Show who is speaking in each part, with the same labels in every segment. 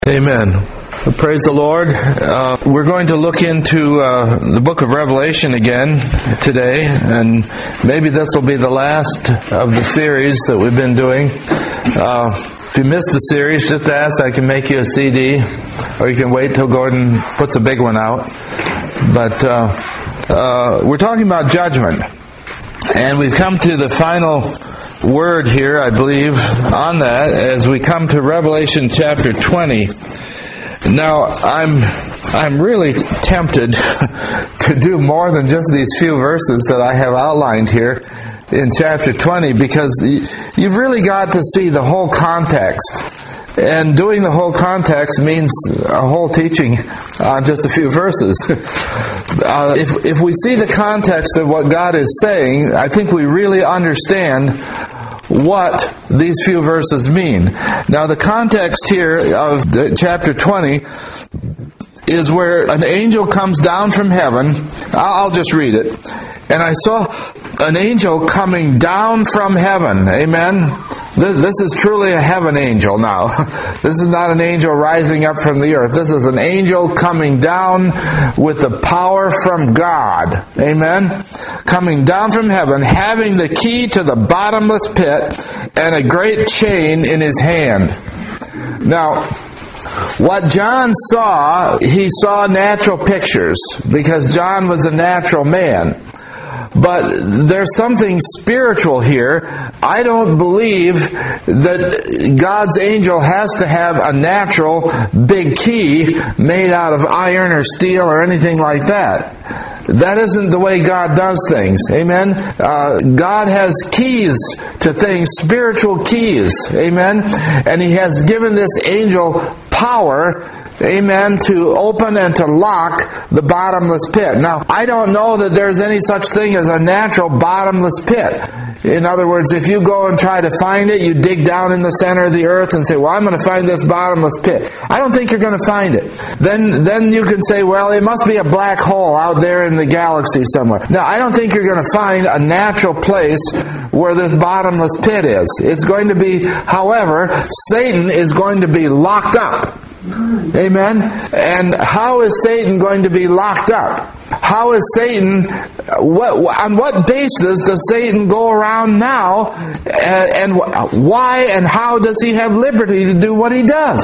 Speaker 1: Amen. Praise the Lord. We're going to look into the book of Revelation again today, and maybe this will be the last of the series that we've been doing. If you missed the series, just ask. I can make you a CD, or you can wait till Gordon puts a big one out. But we're talking about judgment, and we've come to the final word here, I believe, on that as we come to Revelation chapter 20. Now, I'm really tempted to do more than just these few verses that I have outlined here in chapter 20, because you've really got to see the whole context. And doing the whole context means a whole teaching on just a few verses. If we see the context of what God is saying, I think we really understand what these few verses mean. Now, the context here of chapter 20 is where an angel comes down from heaven. I'll just read it. And I saw an angel coming down from heaven. Amen. This is truly a heaven angel now. This is not an angel rising up from the earth. This is an angel coming down with the power from God. Amen. Coming down from heaven, having the key to the bottomless pit and a great chain in his hand. Now, what John saw, he saw natural pictures, because John was a natural man. But there's something spiritual here. I don't believe that God's angel has to have a natural big key made out of iron or steel or anything like that. That isn't the way God does things. Amen? God has keys to things, spiritual keys. Amen? And He has given this angel power, amen, to open and to lock the bottomless pit. Now, I don't know that there's any such thing as a natural bottomless pit. In other words, if you go and try to find it, you dig down in the center of the earth and say, well, I'm going to find this bottomless pit. I don't think you're going to find it. Then you can say, well, it must be a black hole out there in the galaxy somewhere. Now, I don't think you're going to find a natural place where this bottomless pit is. It's going to be, however, Satan is going to be locked up. Amen? And how is Satan going to be locked up? How is Satan, on what basis does Satan go around now, and why and how does he have liberty to do what he does?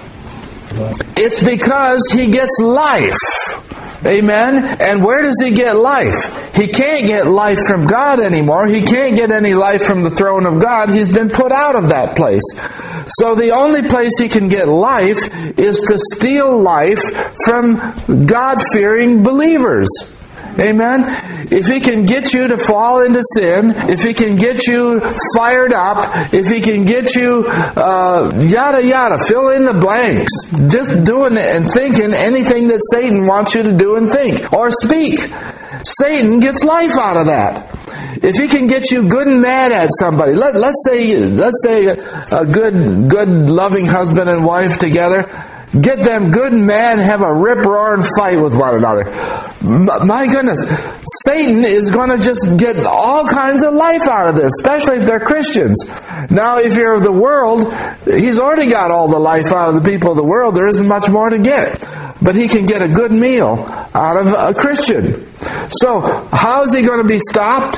Speaker 1: It's because he gets life. Amen? And where does he get life? He can't get life from God anymore. He can't get any life from the throne of God. He's been put out of that place. So the only place he can get life is to steal life from God-fearing believers. Amen? If he can get you to fall into sin, if he can get you fired up, if he can get you yada yada, fill in the blanks, just doing it and thinking anything that Satan wants you to do and think or speak, Satan gets life out of that. If he can get you good and mad at somebody, let's say a good loving husband and wife together, get them good and mad and have a rip-roaring fight with one another. My goodness, Satan is going to just get all kinds of life out of this, especially if they're Christians. Now, if you're of the world, he's already got all the life out of the people of the world. There isn't much more to get. But he can get a good meal out of a Christian. So, how is he going to be stopped?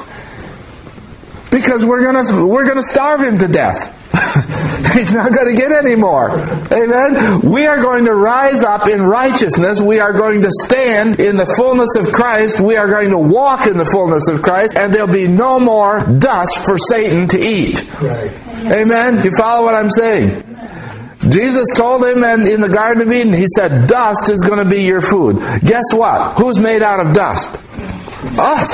Speaker 1: Because we're going to starve him to death. He's not going to get any more. Amen? We are going to rise up in righteousness. We are going to stand in the fullness of Christ. We are going to walk in the fullness of Christ. And there'll be no more dust for Satan to eat. Right. Amen? You follow what I'm saying? Jesus told him in the Garden of Eden, He said, dust is going to be your food. Guess what? Who's made out of dust? Us.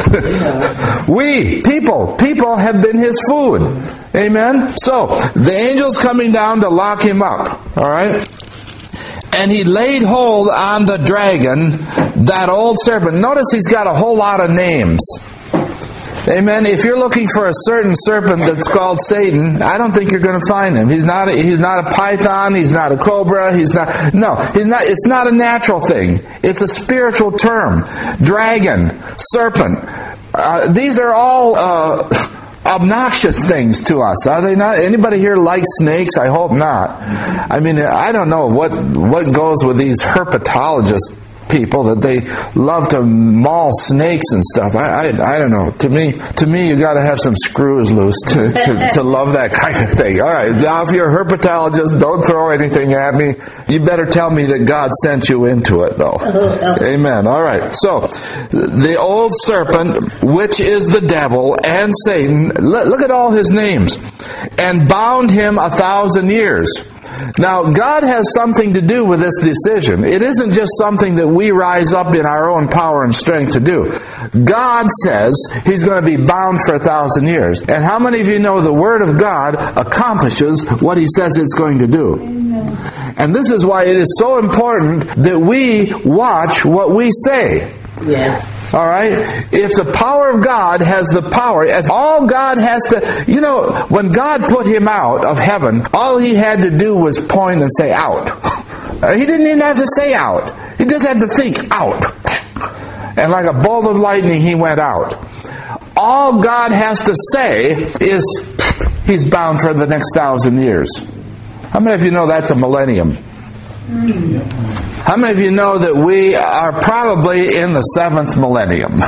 Speaker 1: We, people have been His food. Amen? So, the angel's coming down to lock him up. Alright? And he laid hold on the dragon, that old serpent. Notice he's got a whole lot of names. Amen. If you're looking for a certain serpent that's called Satan, I don't think you're going to find him. He's not a python. He's not a cobra. He's not. It's not a natural thing. It's a spiritual term. Dragon, serpent. These are all obnoxious things to us, are they not? Anybody here like snakes? I hope not. I mean, I don't know what goes with these herpetologist people that they love to maul snakes and stuff. I don't know. To me, you got to have some screws loose to love that kind of thing. All right. Now, if you're a herpetologist, don't throw anything at me. You better tell me that God sent you into it, though. Amen. All right. So, the old serpent, which is the devil and Satan, look at all his names, and bound him 1,000 years. Now, God has something to do with this decision. It isn't just something that we rise up in our own power and strength to do. God says He's going to be bound for 1,000 years. And how many of you know the Word of God accomplishes what He says it's going to do? And this is why it is so important that we watch what we say.
Speaker 2: Yes.
Speaker 1: All right? If the power of God has the power, all God has to... You know, when God put him out of heaven, all he had to do was point and say, out. He didn't even have to say out. He just had to think, out. And like a bolt of lightning, he went out. All God has to say is, he's bound for the next 1,000 years. How many of you know that's a millennium? How many of you know that we are probably in the 7th millennium?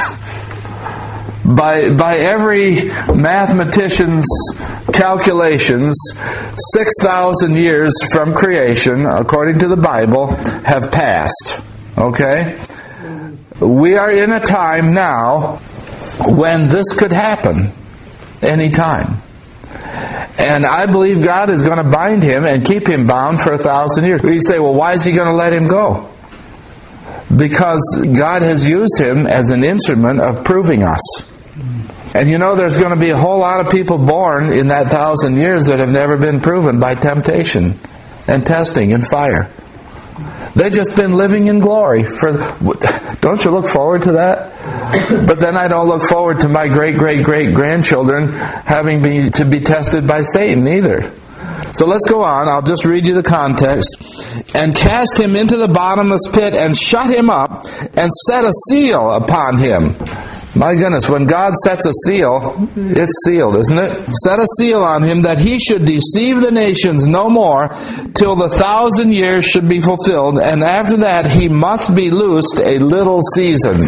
Speaker 1: By every mathematician's calculations, 6,000 years from creation, according to the Bible, have passed. Okay? We are in a time now when this could happen anytime. And I believe God is going to bind him and keep him bound for 1,000 years. You say, well, why is he going to let him go? Because God has used him as an instrument of proving us. And you know, there's going to be a whole lot of people born in that 1,000 years that have never been proven by temptation and testing and fire. They've just been living in glory. Don't you look forward to that? But then I don't look forward to my great-great-great-grandchildren having to be tested by Satan either. So let's go on. I'll just read you the context. And cast him into the bottomless pit and shut him up and set a seal upon him. My goodness, when God sets a seal, it's sealed, isn't it? Set a seal on him that he should deceive the nations no more till the 1,000 years should be fulfilled, and after that he must be loosed a little season.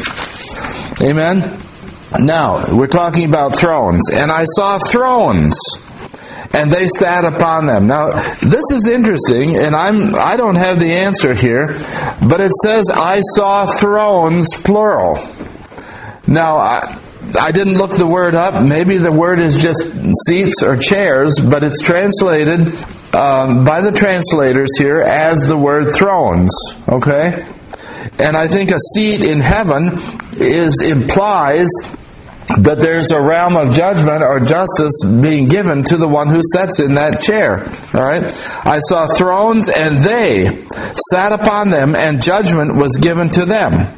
Speaker 1: Amen? Now, we're talking about thrones. And I saw thrones, and they sat upon them. Now, this is interesting, and I don't have the answer here, but it says, I saw thrones, plural. Now, I didn't look the word up. Maybe the word is just seats or chairs, but it's translated by the translators here as the word thrones. Okay? And I think a seat in heaven implies that there's a realm of judgment or justice being given to the one who sits in that chair. All right? I saw thrones, and they sat upon them, and judgment was given to them.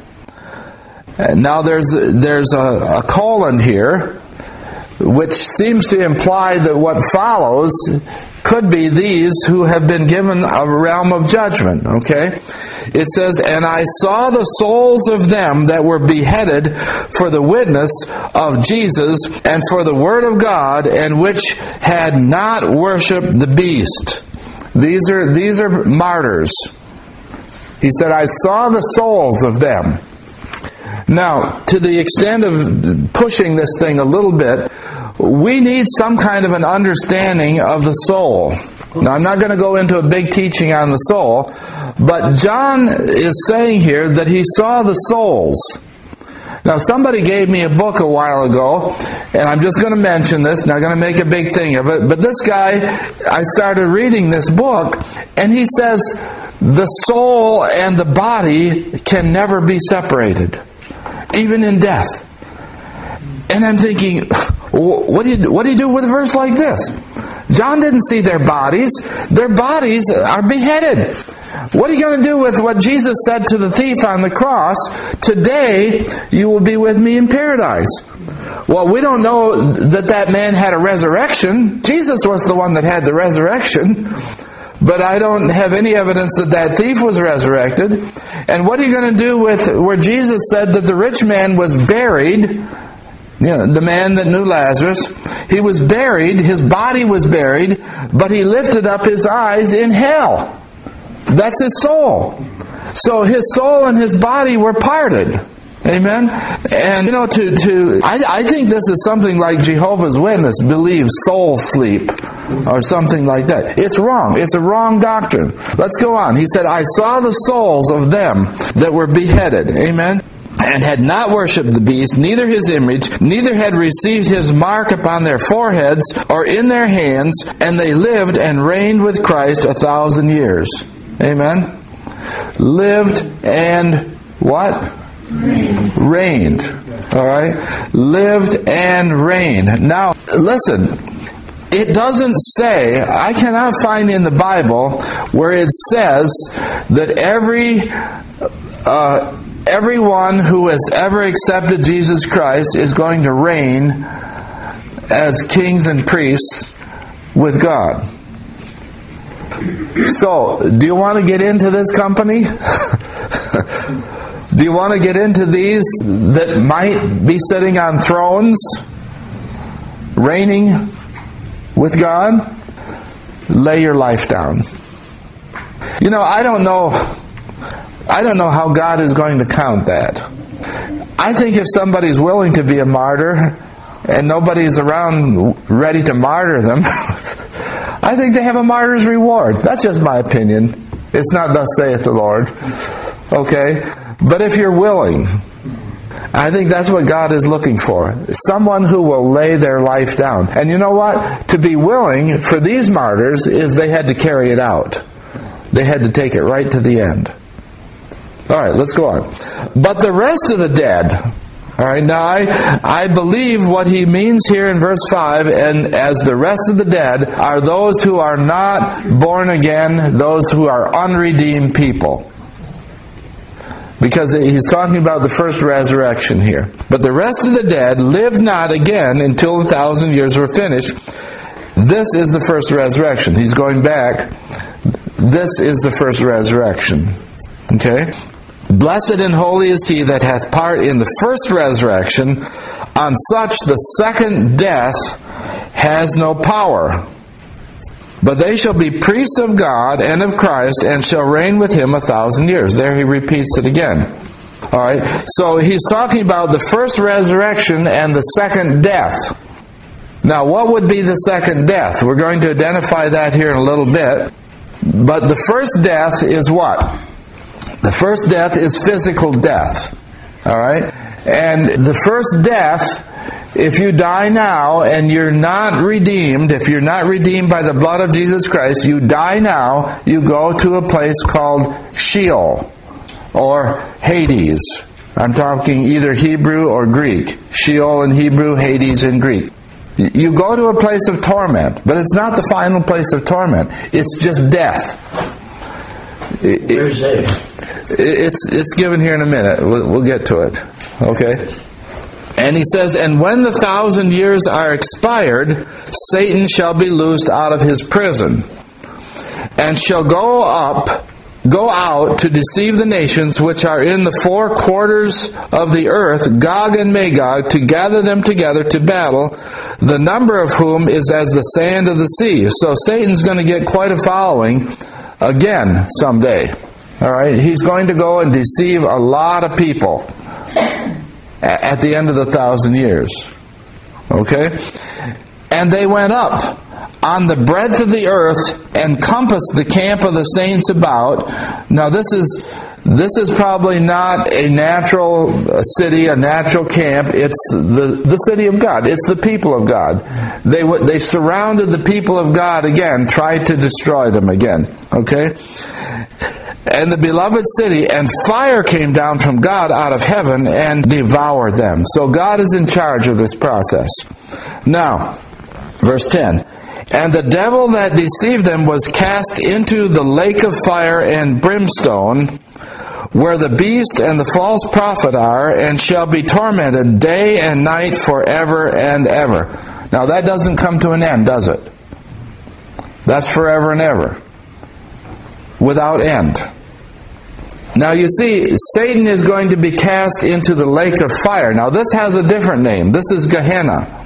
Speaker 1: Now there's a colon here, which seems to imply that what follows could be these who have been given a realm of judgment. Okay? It says, and I saw the souls of them that were beheaded for the witness of Jesus and for the word of God, and which had not worshipped the beast. These are martyrs. He said, I saw the souls of them. Now, to the extent of pushing this thing a little bit, we need some kind of an understanding of the soul. Now, I'm not going to go into a big teaching on the soul, but John is saying here that he saw the souls. Now, somebody gave me a book a while ago, and I'm just going to mention this, not going to make a big thing of it, but this guy, I started reading this book, and he says the soul and the body can never be separated, even in death. And I'm thinking, what do you do with a verse like this? John didn't see their bodies. Their bodies are beheaded. What are you going to do with what Jesus said to the thief on the cross? Today you will be with me in paradise. Well, we don't know that man had a resurrection. Jesus was the one that had the resurrection. But I don't have any evidence that thief was resurrected. And what are you going to do with where Jesus said that the rich man was buried The man that knew Lazarus, he was buried, his body was buried, but he lifted up his eyes in hell. That's his soul. So his soul and his body were parted. Amen? And, I think this is something like Jehovah's Witness believes soul sleep or something like that. It's wrong. It's a wrong doctrine. Let's go on. He said, I saw the souls of them that were beheaded. Amen? And had not worshipped the beast, neither his image, neither had received his mark upon their foreheads or in their hands, and they lived and reigned with Christ 1,000 years. Amen? Lived and what? Reigned. Alright? Lived and reigned. Now, listen. It doesn't say, I cannot find in the Bible where it says that everyone who has ever accepted Jesus Christ is going to reign as kings and priests with God. So, do you want to get into this company? Do you want to get into these that might be sitting on thrones, reigning with God? Lay your life down. I don't know how God is going to count that. I think if somebody's willing to be a martyr and nobody's around ready to martyr them, I think they have a martyr's reward. That's just my opinion. It's not thus saith the Lord. Okay? But if you're willing, I think that's what God is looking for. Someone who will lay their life down. And you know what? To be willing for these martyrs is they had to carry it out. They had to take it right to the end. Alright, let's go on. But the rest of the dead. Alright, now I believe what he means here in verse 5, and as the rest of the dead are those who are not born again, those who are unredeemed people. Because he's talking about the first resurrection here. But the rest of the dead lived not again until 1,000 years were finished. This is the first resurrection. He's going back. This is the first resurrection. Okay? Blessed and holy is he that hath part in the first resurrection. On such the second death has no power. But they shall be priests of God and of Christ, and shall reign with him 1,000 years. There he repeats it again. Alright, so he's talking about the first resurrection and the second death. Now, what would be the second death? We're going to identify that here in a little bit. But the first death is what? The first death is physical death. Alright? And the first death, if you die now and you're not redeemed, if you're not redeemed by the blood of Jesus Christ, you die now, you go to a place called Sheol or Hades. I'm talking either Hebrew or Greek. Sheol in Hebrew, Hades in Greek. You go to a place of torment, but it's not the final place of torment. It's just death.
Speaker 2: Where's that?
Speaker 1: It's given here in a minute. We'll get to it. Okay? And he says, and when the 1,000 years are expired, Satan shall be loosed out of his prison, and shall go out to deceive the nations which are in the four quarters of the earth, Gog and Magog, to gather them together to battle, the number of whom is as the sand of the sea. So Satan's going to get quite a following again someday. Alright, he's going to go and deceive a lot of people at the end of the 1,000 years. Okay? And they went up on the breadth of the earth and compassed the camp of the saints about. Now this is probably not a natural city, a natural camp. It's the city of God. It's the people of God. They surrounded the people of God again, tried to destroy them again. Okay? And the beloved city, and fire came down from God out of heaven and devoured them. So God is in charge of this process. Now, verse 10. And the devil that deceived them was cast into the lake of fire and brimstone, where the beast and the false prophet are, and shall be tormented day and night forever and ever. Now that doesn't come to an end, does it? That's forever and ever. Without end. Now you see, Satan is going to be cast into the lake of fire. Now this has a different name. This is Gehenna.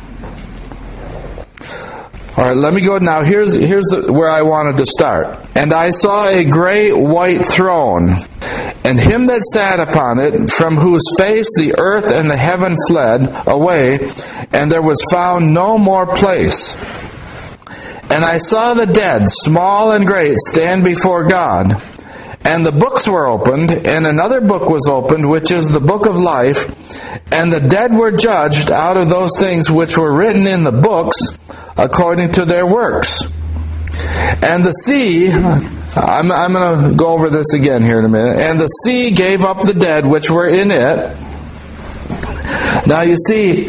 Speaker 1: All right, let me go now. Here's where I wanted to start. And I saw a great white throne, and him that sat upon it, from whose face the earth and the heaven fled away, and there was found no more place. And I saw the dead, small and great, stand before God. And the books were opened, and another book was opened, which is the book of life. And the dead were judged out of those things which were written in the books, according to their works. And the sea, I'm going to go over this again here in a minute. And the sea gave up the dead which were in it. Now you see,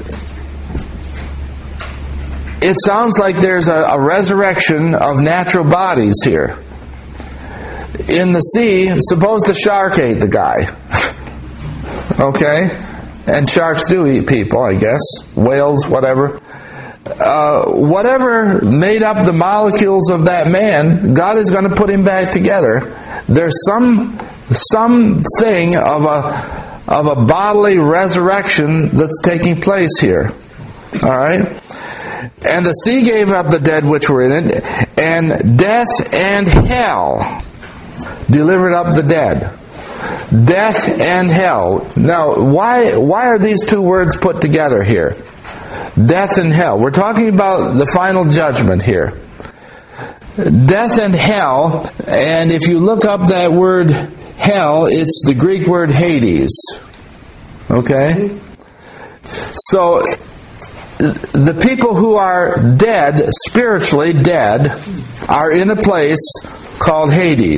Speaker 1: it sounds like there's a resurrection of natural bodies here. In the sea, suppose the shark ate the guy. Okay? And sharks do eat people, I guess. Whales, whatever. Whatever made up the molecules of that man, God is going to put him back together. There's something of a bodily resurrection that's taking place here. All right? And the sea gave up the dead which were in it, and death and hell delivered up the dead. Death and hell. Now, why are these two words put together here? Death and hell. We're talking about the final judgment here. Death and hell, and if you look up that word hell, it's the Greek word Hades. Okay? So, the people who are dead, spiritually dead, are in a place called Hades.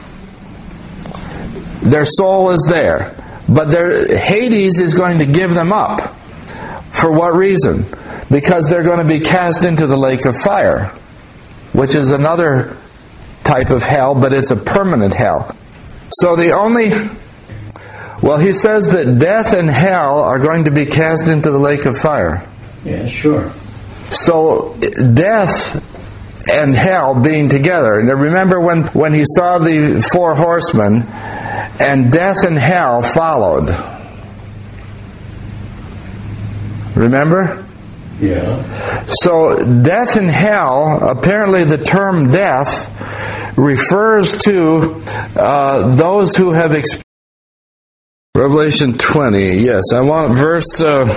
Speaker 1: Their soul is there. But Hades is going to give them up. For what reason? Because they're going to be cast into the lake of fire, which is another type of hell, but it's a permanent hell. So he says that death and hell are going to be cast into the lake of fire.
Speaker 2: Yeah, sure.
Speaker 1: So death and hell being together. Now remember when he saw the four horsemen, and death and hell followed. Remember?
Speaker 2: Yeah.
Speaker 1: So death and hell, apparently the term death refers to those who have experienced. Revelation 20, yes. I want verse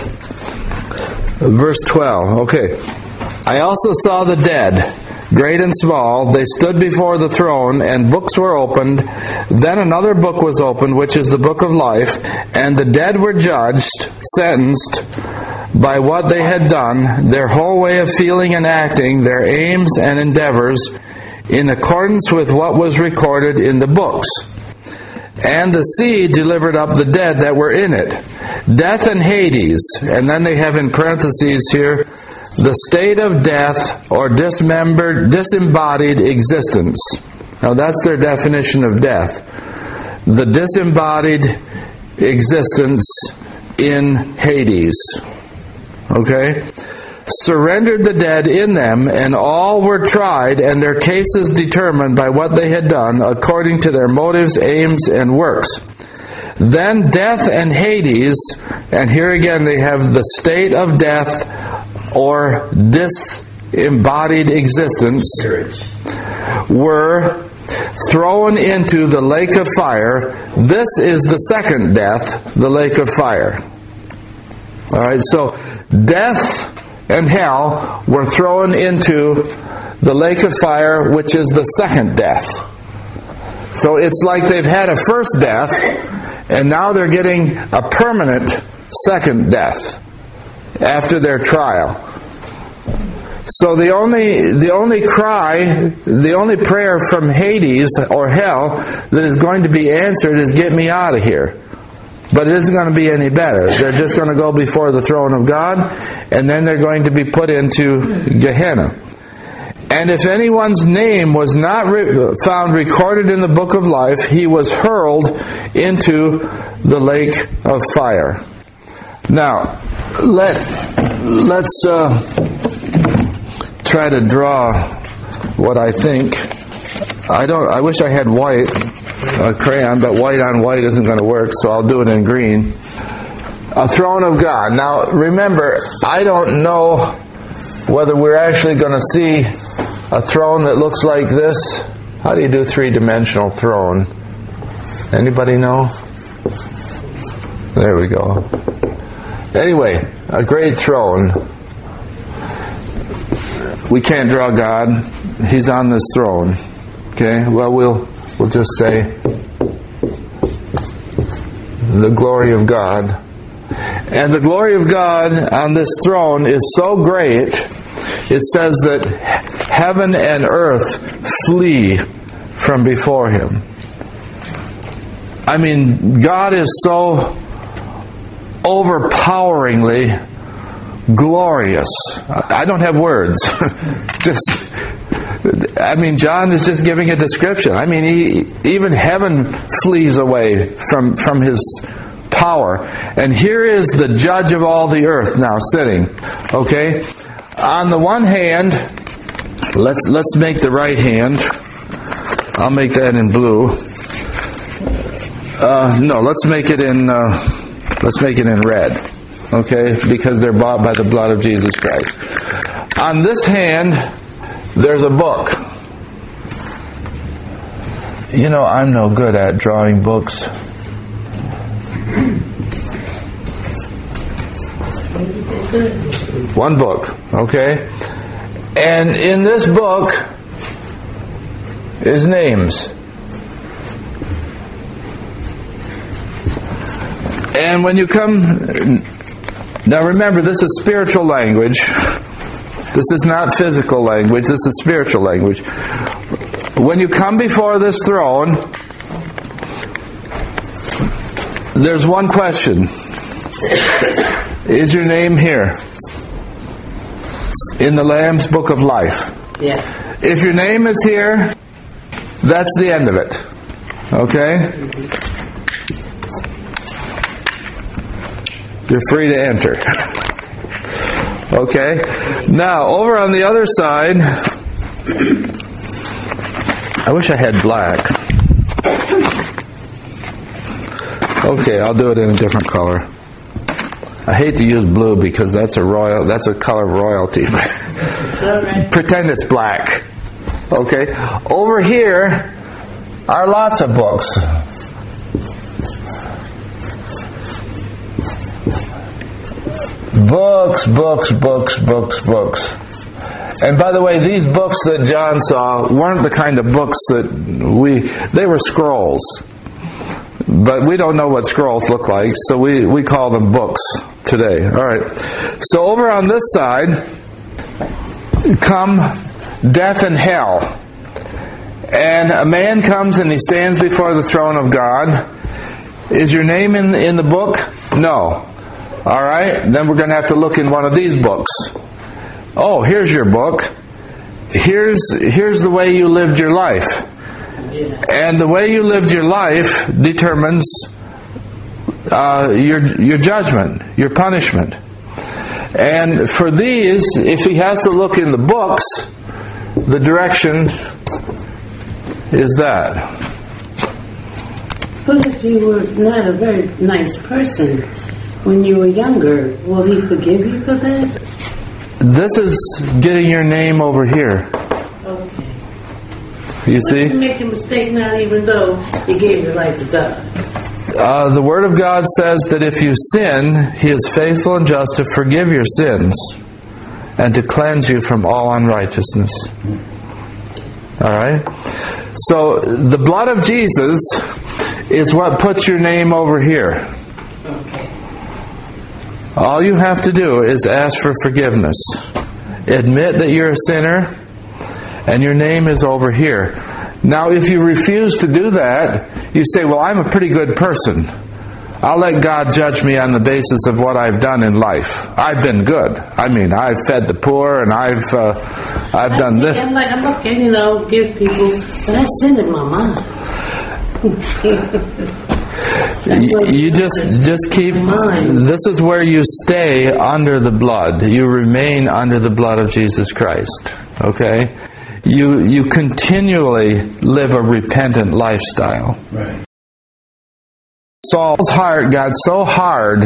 Speaker 1: 12. Okay. I also saw the dead, great and small. They stood before the throne, and books were opened. Then another book was opened, which is the book of life. And the dead were judged, sentenced by what they had done, their whole way of feeling and acting, their aims and endeavors, in accordance with what was recorded in the books. And the sea delivered up the dead that were in it, death and Hades. And then they have in parentheses here, the state of death or dismembered, disembodied existence. Now that's their definition of death. The disembodied existence in Hades. Okay? Surrendered the dead in them, and all were tried, and their cases determined by what they had done, according to their motives, aims, and works. Then death and Hades, and here again they have the state of death, or disembodied existence, were thrown into the lake of fire. This is the second death, the lake of fire. Alright, so death and hell were thrown into the lake of fire, which is the second death. So it's like they've had a first death, and now they're getting a permanent second death after their trial. So the only prayer from Hades or hell that is going to be answered is, get me out of here. But it isn't going to be any better. They're just going to go before the throne of God, and then they're going to be put into Gehenna. And if anyone's name was not found recorded in the book of life, he was hurled into the lake of fire. Now, let's try to draw what I think. I wish I had white. crayon, but white on white isn't going to work, so I'll do it in green. A throne of God. Now, remember, I don't know whether we're actually going to see a throne that looks like this. How do you do three-dimensional throne? Anybody know? There we go. Anyway, a great throne. We can't draw God. He's on this throne. Okay? Well, we'll just say the glory of God. And the glory of God on this throne is so great, it says that heaven and earth flee from before Him. I mean, God is so overpoweringly glorious. I don't have words. John is just giving a description. Even heaven flees away from His power. And here is the judge of all the earth now sitting. Okay? On the one hand, let's make the right hand. I'll make that in blue. No, let's make it in red. Okay? Because they're bought by the blood of Jesus Christ. On this hand, there's a book. I'm no good at drawing books. One book, okay? And in this book is names. And when you come... Now remember, this is spiritual language. This is not physical language. This is spiritual language. When you come before this throne, there's one question. Is your name here? In the Lamb's Book of Life?
Speaker 3: Yes.
Speaker 1: If your name is here, that's the end of it. Okay? You're free to enter. Okay? Now, over on the other side, I wish I had black. Okay, I'll do it in a different color. I hate to use blue because that's a color of royalty. Pretend it's black. Okay? Over here are lots of books. Books. And by the way, these books that John saw weren't the kind of books that they were scrolls. But we don't know what scrolls look like, so we call them books today. Alright. So over on this side come death and hell. And a man comes and he stands before the throne of God. Is your name in the book? No. Alright, then we're going to have to look in one of these books. Oh, here's your book. Here's the way you lived your life. And the way you lived your life determines your judgment, your punishment. And for these, if he has to look in the books, the direction is that.
Speaker 3: But if you were not a very nice person when you were younger, will He forgive you for that?
Speaker 1: This is getting your name over here.
Speaker 3: Okay.
Speaker 1: You see?
Speaker 3: You make a mistake now, even though you gave your life to God.
Speaker 1: The Word of God says that if you sin, He is faithful and just to forgive your sins and to cleanse you from all unrighteousness. Alright? So, the blood of Jesus is what puts your name over here.
Speaker 3: Okay.
Speaker 1: All you have to do is ask for forgiveness. Admit that you're a sinner and your name is over here. Now, if you refuse to do that, you say, well, I'm a pretty good person. I'll let God judge me on the basis of what I've done in life. I've been good. I've fed the poor and I've done this.
Speaker 3: I'm okay, give people, but I sinned in my mind.
Speaker 1: You just keep. This is where you stay under the blood. You remain under the blood of Jesus Christ. Okay? you continually live a repentant lifestyle.
Speaker 2: Right.
Speaker 1: Saul's heart got so hard,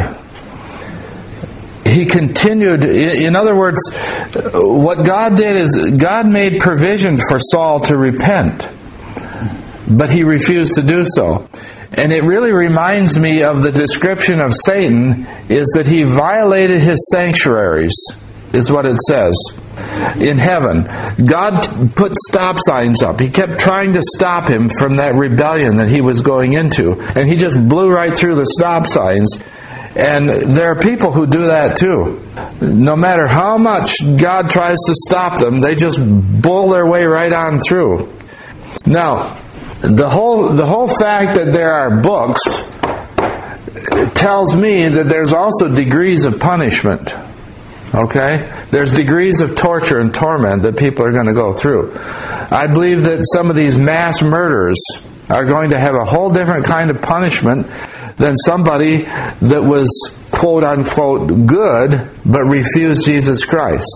Speaker 1: he continued. In other words, what God did is God made provision for Saul to repent, but he refused to do so. And it really reminds me of the description of Satan, is that he violated his sanctuaries, is what it says. In heaven, God put stop signs up. He kept trying to stop him from that rebellion that he was going into. And he just blew right through the stop signs. And there are people who do that too. No matter how much God tries to stop them, they just bull their way right on through. Now, the whole fact that there are books tells me that there's also degrees of punishment. Okay? There's degrees of torture and torment that people are going to go through. I believe that some of these mass murders are going to have a whole different kind of punishment than somebody that was quote unquote good but refused Jesus Christ.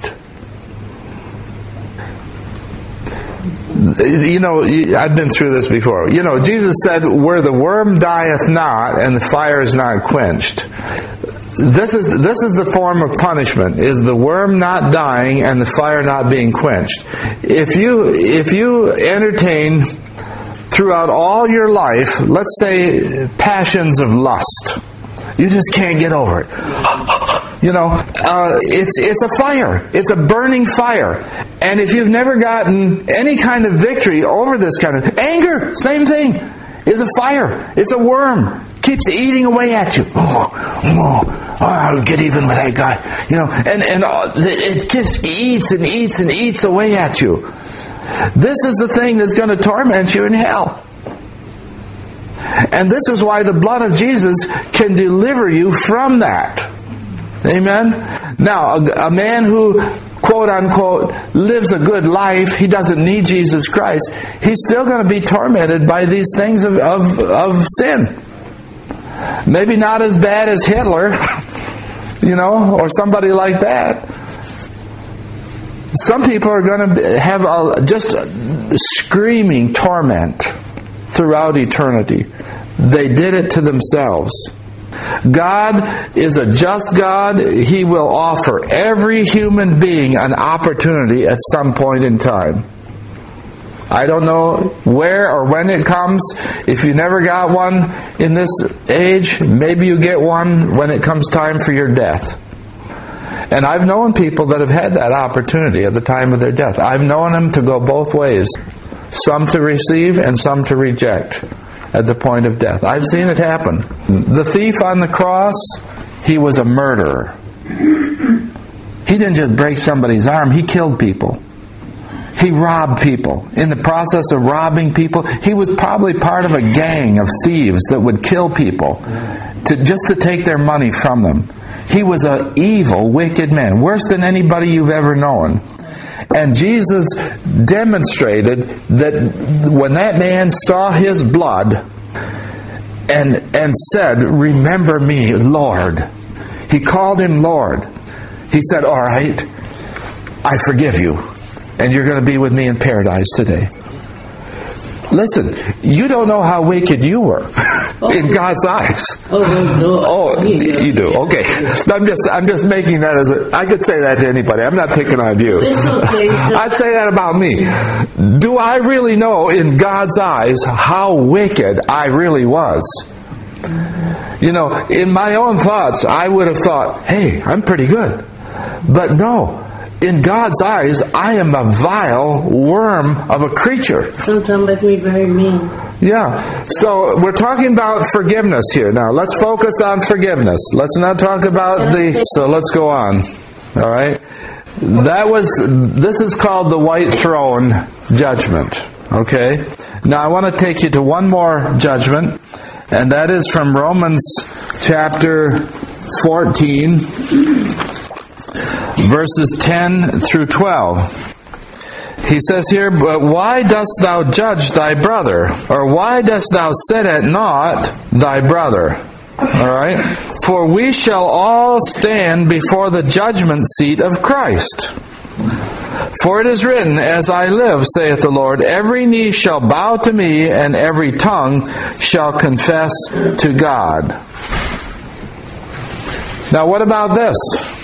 Speaker 1: You know, I've been through this before. You know, Jesus said, "Where the worm dieth not and the fire is not quenched." This is the form of punishment, is the worm not dying and the fire not being quenched. If you entertain throughout all your life, let's say, passions of lust, you just can't get over it. You know, it's a fire. It's a burning fire. And if you've never gotten any kind of victory over this kind of anger, same thing, is a fire. It's a worm. Keeps eating away at you. I'll get even with that guy. You know, and it just eats and eats and eats away at you. This is the thing that's going to torment you in hell. And this is why the blood of Jesus can deliver you from that. Amen? Now, a man who, quote unquote, lives a good life, he doesn't need Jesus Christ, he's still going to be tormented by these things of sin. Maybe not as bad as Hitler, you know, or somebody like that. Some people are going to have just screaming torment throughout eternity. They did it to themselves. God is a just God. He will offer every human being an opportunity at some point in time. I don't know where or when it comes. If you never got one in this age, maybe you get one when it comes time for your death. And I've known people that have had that opportunity at the time of their death. I've known them to go both ways. Some to receive and some to reject at the point of death. I've seen it happen. The thief on the cross, he was a murderer. He didn't just break somebody's arm, he killed people. He robbed people. In the process of robbing people, he was probably part of a gang of thieves that would kill people just to take their money from them. He was an evil, wicked man, worse than anybody you've ever known. And Jesus demonstrated that when that man saw his blood and said, "Remember me, Lord." He called him Lord. He said, "All right, I forgive you. And you're going to be with me in paradise today." Listen, you don't know how wicked you were in God's eyes. Oh, you do. Okay. I'm just making that as I could say that to anybody. I'm not picking on you. I'd say that about me. Do I really know in God's eyes how wicked I really was? You know, in my own thoughts, I would have thought, "Hey, I'm pretty good." But no. In God's eyes, I am a vile worm of a creature.
Speaker 3: Sometimes make me very mean.
Speaker 1: Yeah. So we're talking about forgiveness here. Now, let's focus on forgiveness. Let's not talk about So let's go on. All right? This is called the white throne judgment. Okay? Now, I want to take you to one more judgment, and that is from Romans chapter 14. Verses 10 through 12. He says here, "But why dost thou judge thy brother? Or why dost thou set at naught thy brother?" Alright? "For we shall all stand before the judgment seat of Christ. For it is written, As I live, saith the Lord, every knee shall bow to me, and every tongue shall confess to God. Now what about this?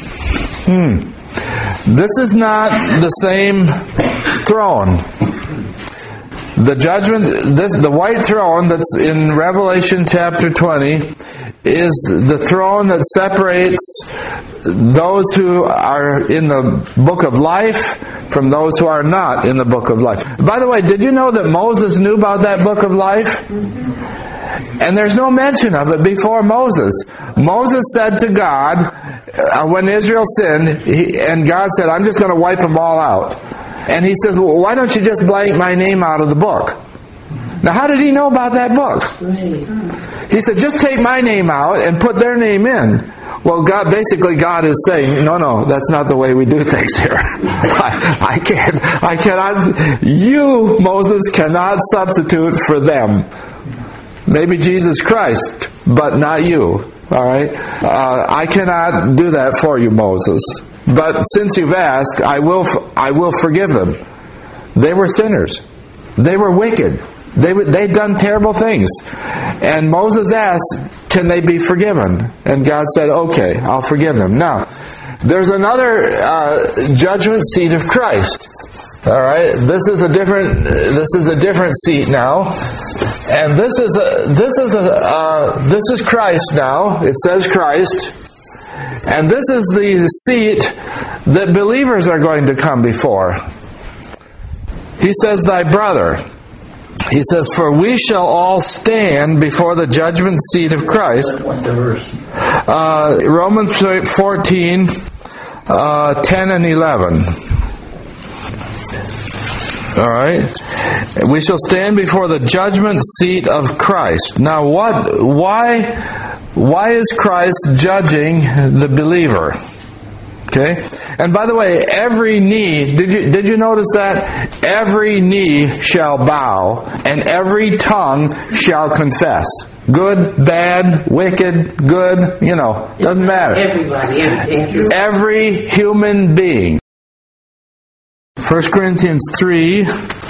Speaker 1: This is not the same throne. The judgment, the white throne that's in Revelation chapter 20 is the throne that separates those who are in the book of life from those who are not in the book of life. By the way, did you know that Moses knew about that book of life? And there's no mention of it before Moses. Moses said to God, when Israel sinned, and God said, I'm just going to wipe them all out. And he says, well, why don't you just blank my name out of the book? Now, how did he know about that book? He said, just take my name out and put their name in. Well, God is saying, no, that's not the way we do things here. I cannot, you, Moses, cannot substitute for them. Maybe Jesus Christ, but not you. All right? I cannot do that for you, Moses. But since you've asked, I will forgive them. They were sinners. They were wicked. They'd done terrible things. And Moses asked, can they be forgiven? And God said, okay, I'll forgive them. Now, there's another judgment seat of Christ. All right, this is a different seat now, and this is Christ now. It says Christ, and this is the seat that believers are going to come before. He says, thy brother. He says, for we shall all stand before the judgment seat of Christ.
Speaker 2: What's the verse?
Speaker 1: Romans 14, 10 and 11. All right. We shall stand before the judgment seat of Christ. Now, why is Christ judging the believer? Okay? And by the way, every knee, did you notice that? Every knee shall bow, and every tongue shall confess. Good, bad, wicked, good, doesn't matter.
Speaker 3: Everybody.
Speaker 1: Every human being. 1 Corinthians 3,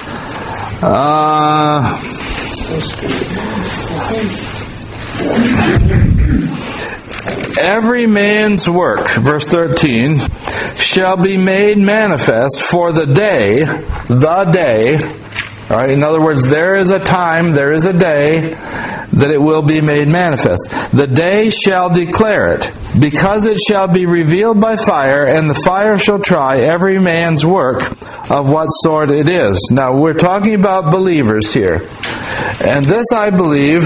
Speaker 1: every man's work, verse 13, shall be made manifest, for the day, all right, in other words, there is a time, there is a day that it will be made manifest. The day shall declare it, because it shall be revealed by fire, and the fire shall try every man's work of what sort it is. Now, we're talking about believers here. And this, I believe,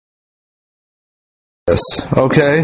Speaker 1: okay?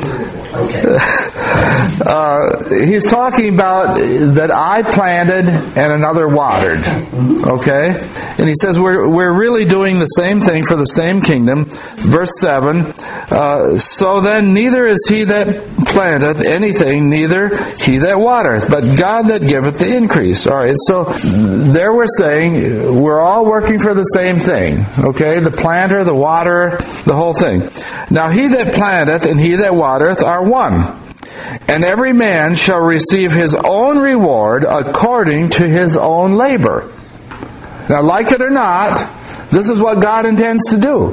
Speaker 1: He's talking about that I planted and another watered. Okay? And he says we're really doing the same thing for the same kingdom. Verse 7, so then neither is he that planteth anything, neither he that watereth, but God that giveth the increase. All right, so there we're saying we're all working for the same thing. Okay? The planter, the waterer, the whole thing. Now he that planteth and he that watereth are one, and every man shall receive his own reward according to his own labor. Now, like it or not, this is what God intends to do.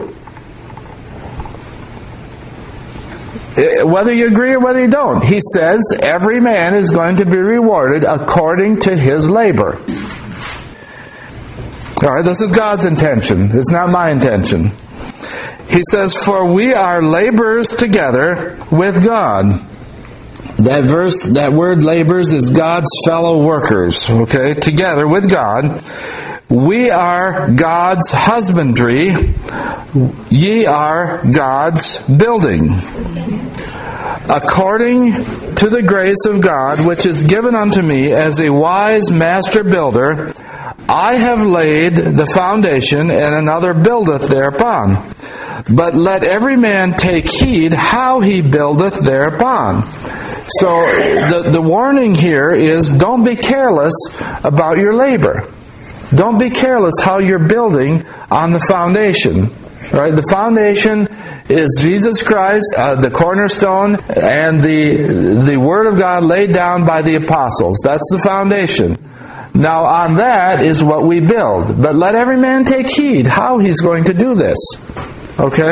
Speaker 1: Whether you agree or whether you don't, He says every man is going to be rewarded according to his labor. All right, this is God's intention. It's not my intention. He says, for we are laborers together with God. That word laborers is God's fellow workers, okay, together with God. We are God's husbandry. Ye are God's building. According to the grace of God, which is given unto me as a wise master builder, I have laid the foundation, and another buildeth thereupon. But let every man take heed how he buildeth thereupon. So the warning here is don't be careless about your labor. Don't be careless how you're building on the foundation. Right? The foundation is Jesus Christ, the cornerstone, and the Word of God laid down by the apostles. That's the foundation. Now on that is what we build. But let every man take heed how he's going to do this. Okay?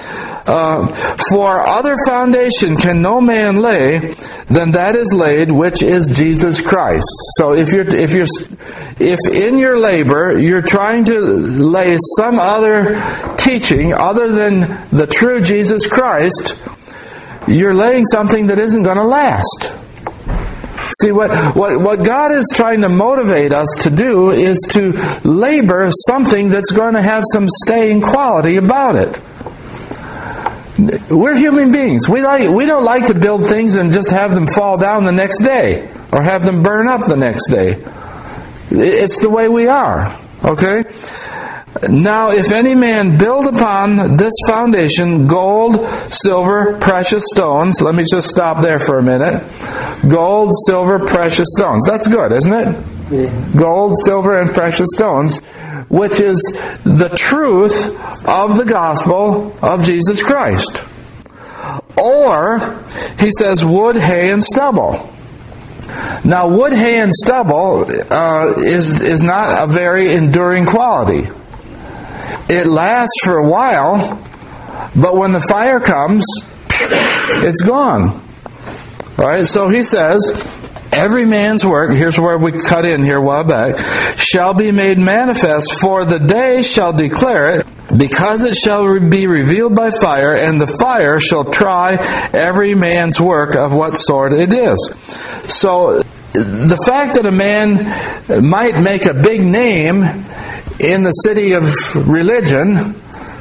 Speaker 1: For other foundation can no man lay than that is laid, which is Jesus Christ. So if in your labor you're trying to lay some other teaching other than the true Jesus Christ, you're laying something that isn't going to last. See, what God is trying to motivate us to do is to labor something that's going to have some staying quality about it. We're human beings. We don't like to build things and just have them fall down the next day or have them burn up the next day. It's the way we are. Okay? Now, if any man build upon this foundation gold, silver, precious stones. Let me just stop there for a minute. Gold, silver, precious stones. That's good, isn't it?
Speaker 3: Yeah.
Speaker 1: Gold, silver, and precious stones, which is the truth of the gospel of Jesus Christ. Or, he says, wood, hay, and stubble. Now, wood, hay, and stubble is not a very enduring quality. It lasts for a while, but when the fire comes, it's gone. Right? So he says, every man's work, here's where we cut in here a while back, shall be made manifest, for the day shall declare it, because it shall be revealed by fire, and the fire shall try every man's work of what sort it is. So the fact that a man might make a big name in the city of religion,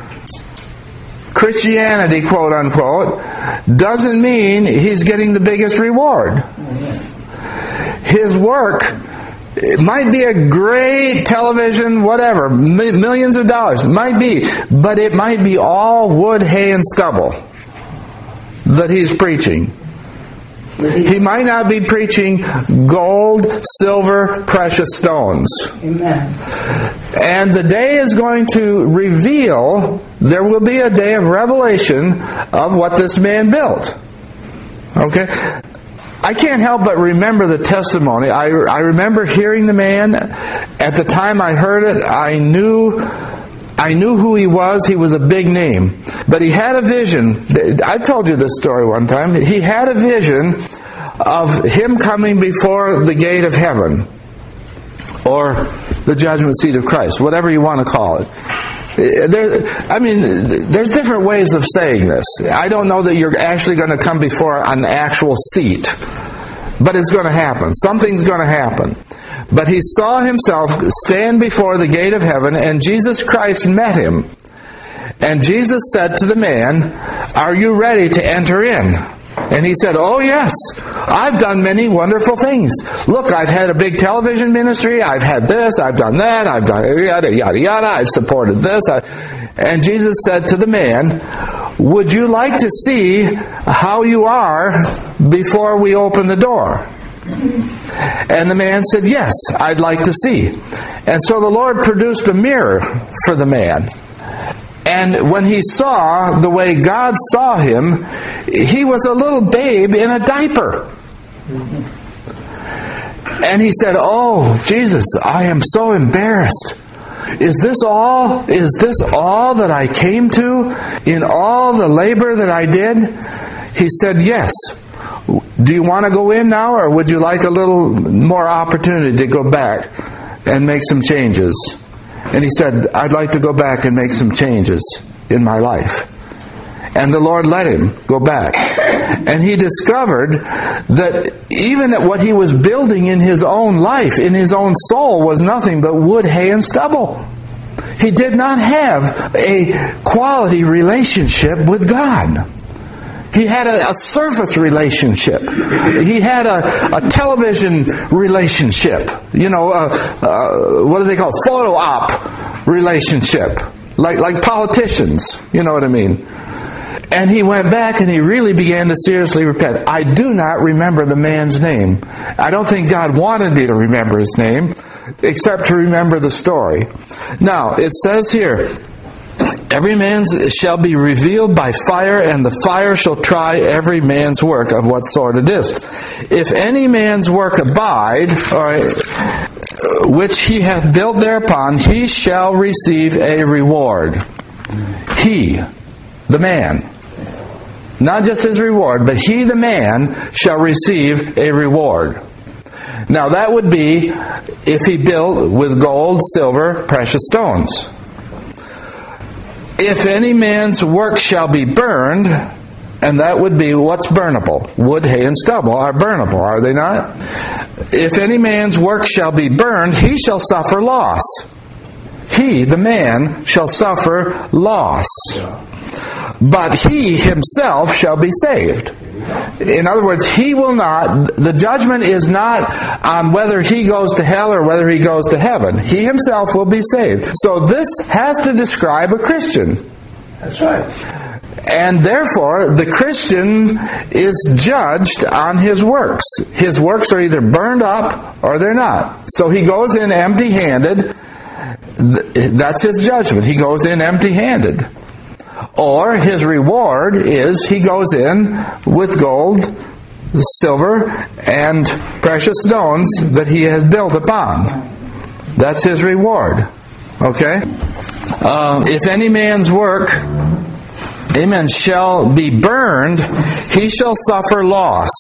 Speaker 1: Christianity, quote unquote, doesn't mean he's getting the biggest reward. His work, it might be a great television, whatever, millions of dollars, might be, but it might be all wood, hay, and stubble that he's preaching. He might not be preaching gold, silver, precious stones.
Speaker 3: Amen.
Speaker 1: And the day is going to reveal, there will be a day of revelation of what this man built. Okay? I can't help but remember the testimony. I remember hearing the man. At the time I heard it, I knew who he was. He was a big name. But he had a vision. I told you this story one time. He had a vision of him coming before the gate of heaven, or the judgment seat of Christ, whatever you want to call it. There's different ways of saying this. I don't know that you're actually going to come before an actual seat, but it's going to happen. Something's going to happen. But he saw himself stand before the gate of heaven, and Jesus Christ met him. And Jesus said to the man, "Are you ready to enter in?" And he said, "Oh yes, I've done many wonderful things. Look, I've had a big television ministry, I've had this, I've done that, I've done yada, yada, yada, I've supported this." And Jesus said to the man, "Would you like to see how you are before we open the door?" And the man said, "Yes, I'd like to see." And so the Lord produced a mirror for the man. And when he saw the way God saw him, he was a little babe in a diaper. And he said, "Oh, Jesus, I am so embarrassed. Is this all that I came to in all the labor that I did?" He said, "Yes. Do you want to go in now, or would you like a little more opportunity to go back and make some changes?" And he said, "I'd like to go back and make some changes in my life." And the Lord let him go back. And he discovered that even what he was building in his own life, in his own soul, was nothing but wood, hay, and stubble. He did not have a quality relationship with God. He had a surface relationship. He had a television relationship. What do they call it? Photo op relationship. Like politicians. You know what I mean? And he went back and he really began to seriously repent. I do not remember the man's name. I don't think God wanted me to remember his name, except to remember the story. Now, it says here, every man shall be revealed by fire, and the fire shall try every man's work of what sort it is. If any man's work abide, all right, which he hath built thereupon, he shall receive a reward. He, the man. Not just his reward, but he, the man, shall receive a reward. Now that would be if he built with gold, silver, precious stones. If any man's work shall be burned, and that would be what's burnable. Wood, hay, and stubble are burnable, are they not? If any man's work shall be burned, he shall suffer loss. He, the man, shall suffer loss. But he himself shall be saved. In other words, he will not, the judgment is not on whether he goes to hell or whether he goes to heaven. He himself will be saved. So this has to describe a Christian.
Speaker 2: That's right.
Speaker 1: And therefore, the Christian is judged on his works. His works are either burned up or they're not. So he goes in empty-handed. That's his judgment. He goes in empty-handed. Or his reward is he goes in with gold, silver, and precious stones that he has built upon. That's his reward. Okay? If any man's work, amen, shall be burned, he shall suffer loss.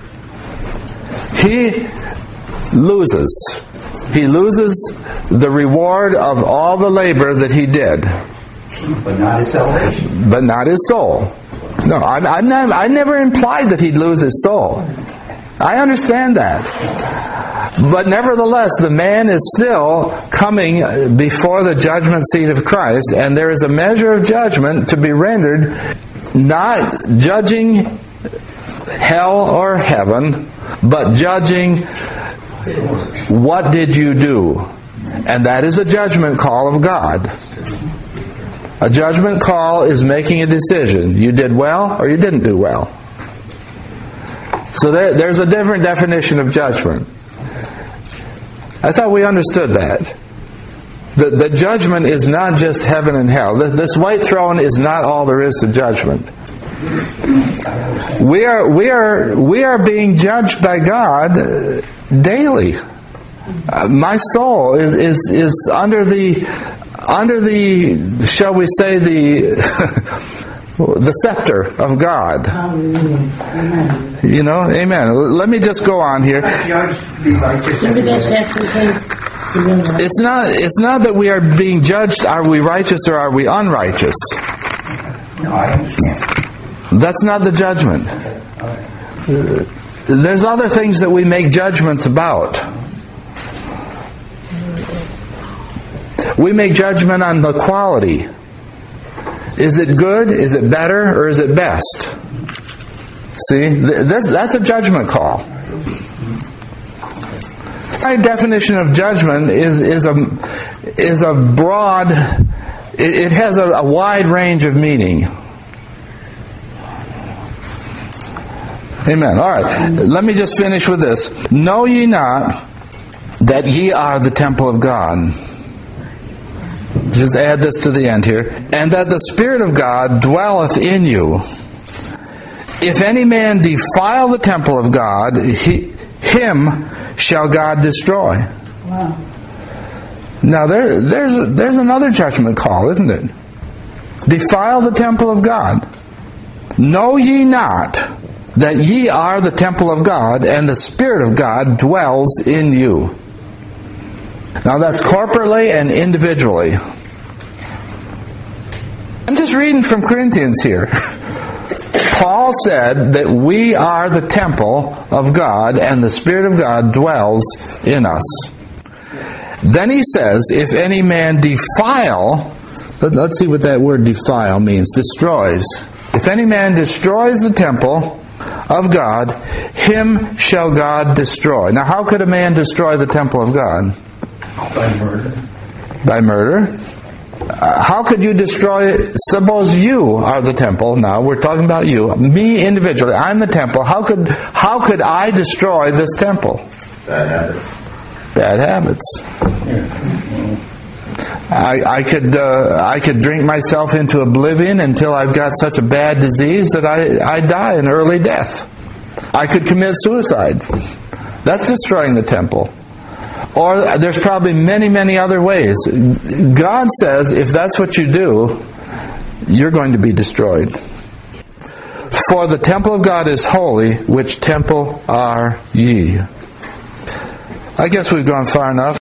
Speaker 1: He loses. He loses the reward of all the labor that he did.
Speaker 2: But not his salvation.
Speaker 1: But not his soul. No, I never implied that he'd lose his soul. I understand that. But nevertheless, the man is still coming before the judgment seat of Christ, and there is a measure of judgment to be rendered, not judging hell or heaven, but judging what did you do. And that is a judgment call of God. A judgment call is making a decision. You did well or you didn't do well. So there's a different definition of judgment. I thought we understood that. The judgment is not just heaven and hell. This white throne is not all there is to judgment. We are being judged by God daily. My soul is under the, shall we say, the scepter of God. You know, amen. Let me just go on here. It's not that we are being judged, are we righteous or are we unrighteous?
Speaker 2: No, I understand.
Speaker 1: That's not the judgment. There's other things that we make judgments about. We make judgment on the quality. Is it good? Is it better? Or is it best? See? That's a judgment call. My definition of judgment is a broad, it has a wide range of meaning. Amen. All right. Let me just finish with this. Know ye not that ye are the temple of God? Just add this to the end here. And that the Spirit of God dwelleth in you. If any man defile the temple of God, him shall God destroy.
Speaker 3: Wow.
Speaker 1: Now there's another judgment call, isn't it? Defile the temple of God. Know ye not that ye are the temple of God, and the Spirit of God dwells in you. Now that's corporately and individually. I'm just reading from Corinthians here. Paul said that we are the temple of God and the Spirit of God dwells in us. Then he says, if any man defile, let's see what that word defile means, destroys. If any man destroys the temple of God, him shall God destroy. Now how could a man destroy the temple of God?
Speaker 2: By murder.
Speaker 1: By murder. How could you destroy it? Suppose you are the temple. Now we're talking about you. Me individually. I'm the temple. How could I destroy this temple?
Speaker 2: Bad habits.
Speaker 1: Bad habits. I could drink myself into oblivion until I've got such a bad disease that I die an early death. I could commit suicide. That's destroying the temple. Or there's probably many, many other ways. God says if that's what you do, you're going to be destroyed. For the temple of God is holy, which temple are ye? I guess we've gone far enough.